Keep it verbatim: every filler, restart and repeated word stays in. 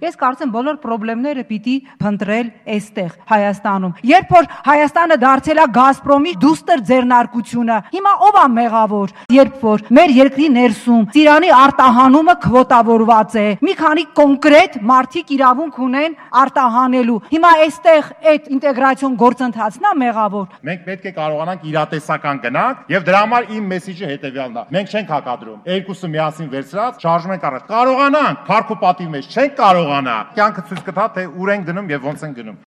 Ես կարծեմ բոլոր խնդիրները պիտի փնտրել այստեղ Հայաստանում։ Երբ որ Հայաստանը դարձել է Գազպրոմի դուստր ձեռնարկությունը, հիմա ով է մեղավոր, երբ որ մեր երկրի ներսում ծիրանի արտահանումը քվոտավորված է, մի քանի կոնկրետ մարդիկ իրավունք ունեն արտահանելու։ Հիմա այստեղ այդ ինտեգրացիոն գործընթացն է մեղավոր։ Մենք պետք է կարողանանք իրատեսական գնանք եւ դրա համար իմ մեսեջը հետեւյալն է։ Մենք չենք հակադրում։ Երկուսը միասին վերցրած շարժում ենք առաջ։ Կարողանանք, փառք ու պատիվ մեջ չենք կարողանա։ Կյանքը ցույց կտա, թե ուր ենք գնում եւ ոնց ենք գնում։